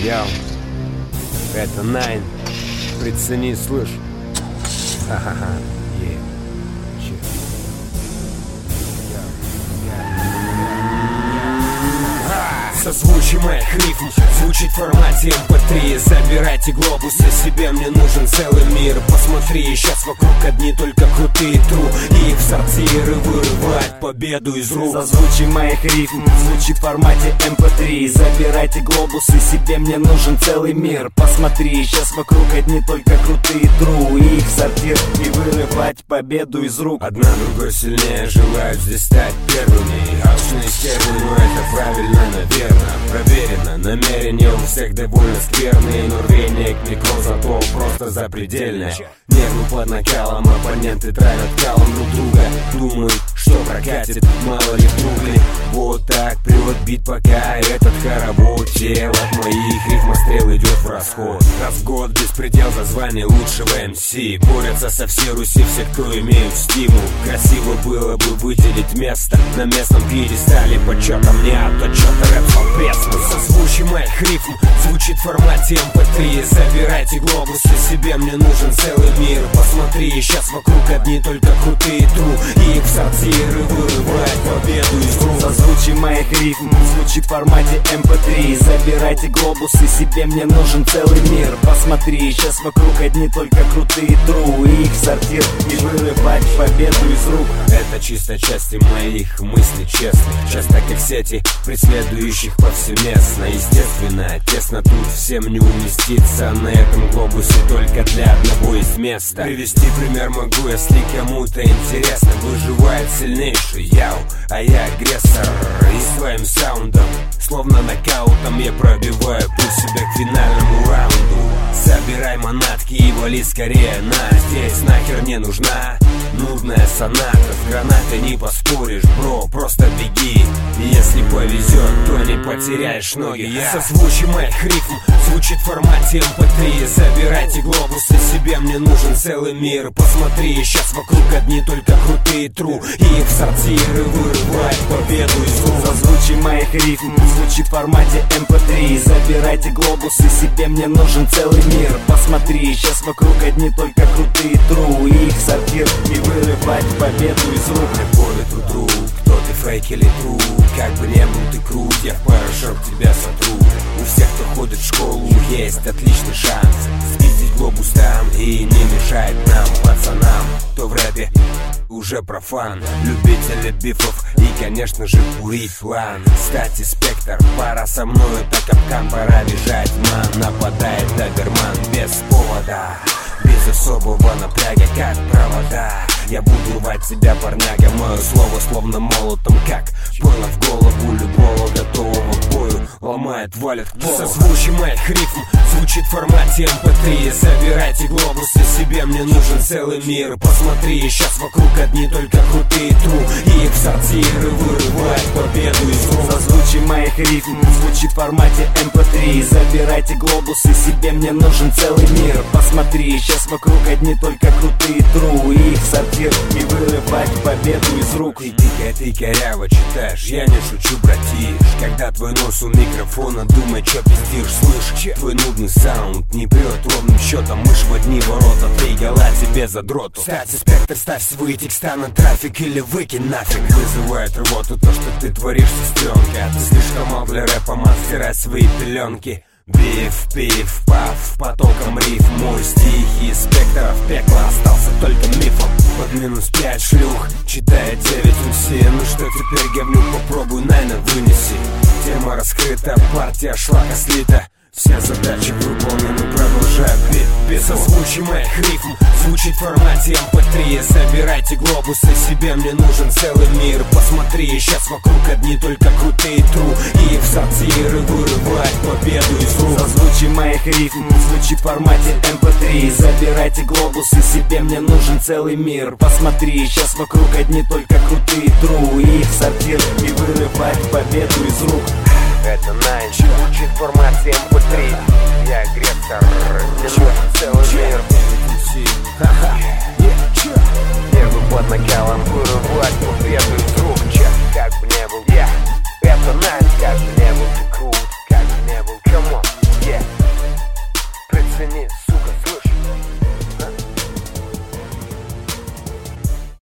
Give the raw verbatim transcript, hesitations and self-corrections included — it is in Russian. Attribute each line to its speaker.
Speaker 1: Яу, это Найн, прицени, слышь. Ха-ха-ха, е, че. Созвучие моих рифм звучит в формате эм пэ три. Забирайте глобусы себе, мне нужен целый мир. Посмотри, сейчас вокруг одни только крутые тру, и их в сортиры вырывать победу из рук.
Speaker 2: Созвучие моих рифм звучит в формате эм пэ три. Забирайте глобусы себе, мне нужен целый мир. Посмотри, сейчас вокруг одни только крутые тру, и их в сортир и вырывать победу из рук.
Speaker 1: Одна другой сильнее желают здесь стать первыми. Алчные стервы, но это правильно, наверное. Проверено, намерения у всех довольно скверные, но рвение к микро зато просто запредельное. Нервы под накалом, оппоненты травят калом друг друга. Думают, что прокатит, мало ли вдруг ли. Вот так прет бит, пока этот хоровод тел от моих рифмострел идет в расход. Раз в год беспредел за звание лучшего эм си. Борются со всей Руси все, кто имеют стимул. Красиво было бы выделить место на местном пьедестале почета мне, а то чё-то рэп попресный. Созвучие моих рифм звучит в формате эм пэ три. Забирайте глобусы себе, мне нужен целый мир. Посмотри, сейчас вокруг одни только крутые тру, и их в сортиры вырывать победу из рук.
Speaker 2: Созвучие моих рифм звучит в формате эм пэ три. Забирайте глобусы себе, мне нужен целый мир. Посмотри, сейчас вокруг одни только крутые тру, и их в сортир и вырывать победу из рук.
Speaker 1: Это чисто части моих мыслей честных, часто как сети преследующих повсеместно. Естественно, тесно тут всем не уместиться на этом глобусе только для одного из места. Привести пример могу, если кому-то интересно. Выживает сильнейший, яу, а я агрессор. И своим саундом, словно нокаутом, я пробиваю путь себя к финальному раунду. Собирай манатки и вали скорее на. Здесь нахер не нужна нудная соната. С гранатой не поспоришь, бро, просто беги. И если повезет, то не потеряешь ноги. Я созвучие моих рифм звучит в формате эм пэ три. Забирайте глобусы себе, мне нужен целый мир. Посмотри, сейчас вокруг одни только крутые тру, и их в сортиры вырывать победу из рук.
Speaker 2: Созвучие моих рифм звучит в формате эм пэ три. Забирайте глобусы себе, мне нужен целый мир. Посмотри, сейчас вокруг одни только крутые тру, и их сортир и вырывать победу из рук.
Speaker 1: По ветру друг, кто ты, фейк или тру? Как бы не был ты крут, я в порошок тебя сотру. У всех, кто ходит в школу, есть отличный шанс спиздить глобус там и не мешает нам, пацанам, кто в рэпе уже профан. Любители бифов и, конечно же, курить план. Кстати, спектр, пора со мною, так капкан, пора бежать, ман. Нападает доберман без повода, без особого напряга, как провода. Я буду рвать себя, парняга, мое слово словно молотом, как пойло в голову любого готового к бою. Ломает, валит к полу. Созвучие моих рифм звучит в формате эм пэ три. Забирайте глобусы себе, мне нужен целый мир. Посмотри, сейчас вокруг одни только крутые тру, и их в сортиры вырывать победу из рук.
Speaker 2: Созвучие моих рифм звучит в формате эм пэ три. Забирайте глобусы себе, мне нужен целый мир. Посмотри, сейчас вокруг одни только крутые тру, и их в сортир и вырывать победу из рук.
Speaker 1: Ты тикай, ты коряво читаешь, я не шучу, братиш. Когда твой нос у микрофона, думай, чё пиздишь, слышь. Твой нудный саунд не прет ровным счетом, мышь в одни ворота, три гола тебе задроту. Кстати, спектр, ставь свои текста на трафик или выкинь нафиг. Вызывает рвоту то, что ты творишь, сестренка. Ты слишком мал для рэпа, мастера свои пеленки. Биф, пиф, паф, потоком риф. Мой стих из спектров пекла остался только мифом. Под минус пять шлюх, читает девять эм си. Ну что теперь, говнюк, попробуй, найна, вынеси. Тема раскрыта, партия шлака слита. Все задачи выполнены, продолжаю бит. Без созвучий моих рифм звучит в формате эм пэ три. Забирайте глобусы себе, мне нужен целый мир. Посмотри, сейчас вокруг одни только крутые тру, и их в сортиры вырывать победу из рук.
Speaker 2: Созвучий моих рифм звучит в формате эм пэ три. Забирайте глобусы себе, мне нужен целый мир. Посмотри, сейчас вокруг одни только крутые тру, и их в сортир и вырывать победу из рук.
Speaker 1: Это Найн, звучит в формате эм пэ три. Я агрессор, мне нужен целый мир. Нервы под накалом, вырывать победу из рук.